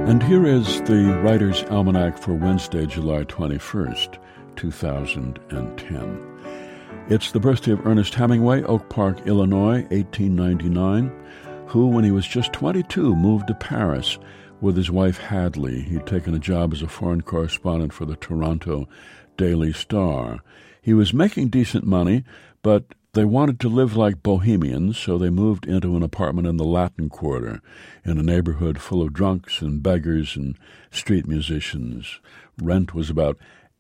And here is the Writer's Almanac for Wednesday, July 21st, 2010. It's the birthday of Ernest Hemingway, Oak Park, Illinois, 1899, who, when he was just 22, moved to Paris with his wife Hadley. He'd taken a job as a foreign correspondent for the Toronto Daily Star. He was making decent money, but they wanted to live like bohemians, so they moved into an apartment in the Latin Quarter, in a neighborhood full of drunks and beggars and street musicians. Rent was about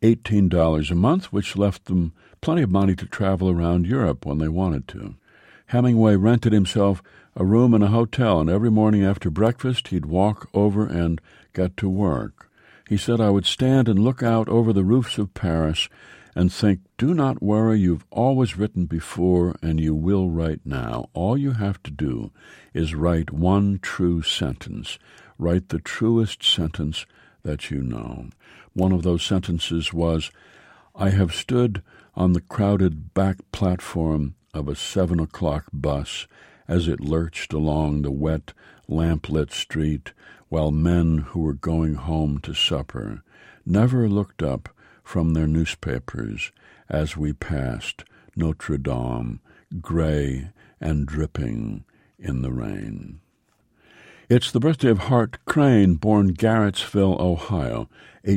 $18 a month, which left them plenty of money to travel around Europe when they wanted to. Hemingway rented himself a room in a hotel, and every morning after breakfast he'd walk over and get to work. He said, "I would stand and look out over the roofs of Paris and think, 'Do not worry, you've always written before and you will write now. All you have to do is write one true sentence. Write the truest sentence that you know.' One of those sentences was, 'I have stood on the crowded back platform of a 7 o'clock bus as it lurched along the wet, lamplit street while men who were going home to supper never looked up from their newspapers as we passed Notre Dame, gray and dripping in the rain.'" It's the birthday of Hart Crane, born Garrettsville, Ohio,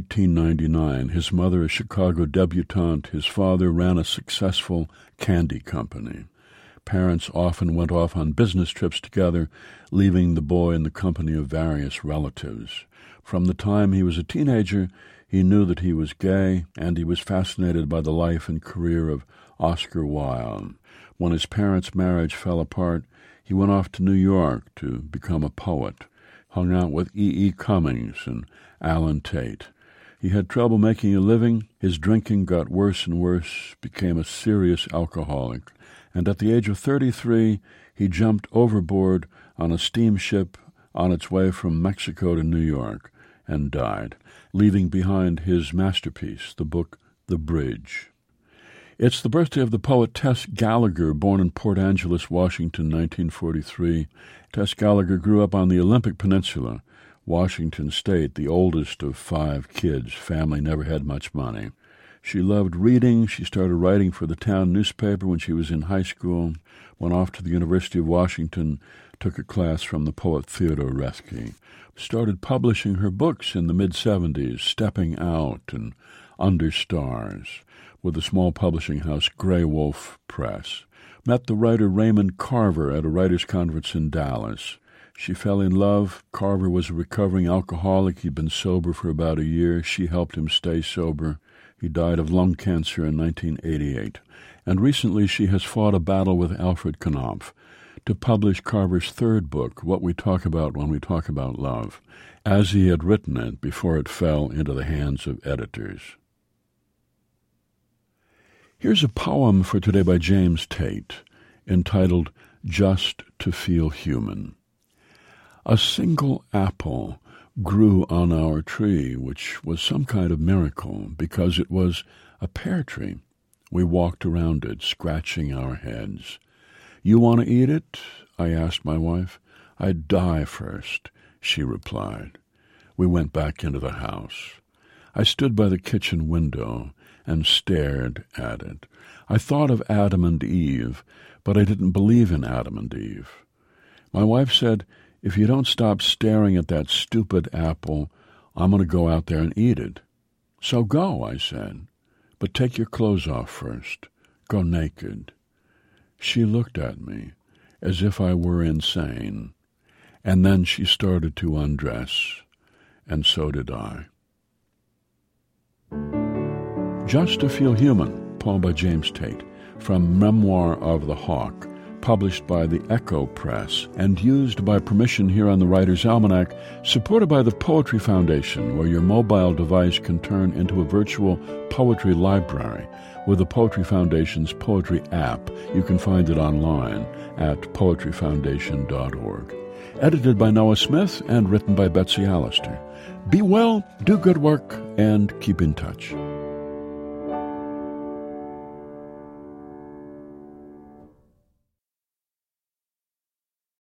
1899. His mother a Chicago debutante. His father ran a successful candy company. Parents often went off on business trips together, leaving the boy in the company of various relatives. From the time he was a teenager, he knew that he was gay, and he was fascinated by the life and career of Oscar Wilde. When his parents' marriage fell apart, he went off to New York to become a poet, hung out with E. Cummings and Alan Tate. He had trouble making a living. His drinking got worse and worse, became a serious alcoholic, and at the age of 33, he jumped overboard on a steamship on its way from Mexico to New York and died, leaving behind his masterpiece, the book The Bridge. It's the birthday of the poet Tess Gallagher, born in Port Angeles, Washington, 1943. Tess Gallagher grew up on the Olympic Peninsula, Washington State, the oldest of 5 kids. Family never had much money. She loved reading. She started writing for the town newspaper when she was in high school, went off to the University of Washington, took a class from the poet Theodore Roethke, started publishing her books in the mid-'70s, Stepping Out and Under Stars, with the small publishing house Grey Wolf Press. Met the writer Raymond Carver at a writers' conference in Dallas. She fell in love. Carver was a recovering alcoholic. He'd been sober for about a year. She helped him stay sober. He died of lung cancer in 1988. And recently she has fought a battle with Alfred Knopf to publish Carver's 3rd book, What We Talk About When We Talk About Love, as he had written it before it fell into the hands of editors. Here's a poem for today by James Tate, entitled Just to Feel Human. A single apple grew on our tree, which was some kind of miracle, because it was a pear tree. We walked around it, scratching our heads. "You want to eat it?" I asked my wife. "I'd die first," she replied. We went back into the house. I stood by the kitchen window and stared at it. I thought of Adam and Eve, but I didn't believe in Adam and Eve. My wife said, "If you don't stop staring at that stupid apple, I'm going to go out there and eat it." "So go," I said, "but take your clothes off first. Go naked." She looked at me as if I were insane, and then she started to undress, and so did I. Just to Feel Human, poem by James Tate, from Memoir of the Hawk, published by the Echo Press and used by permission here on the Writer's Almanac, supported by the Poetry Foundation, where your mobile device can turn into a virtual poetry library with the Poetry Foundation's poetry app. You can find it online at poetryfoundation.org. Edited by Noah Smith and written by Betsy Allister. Be well, do good work, and keep in touch.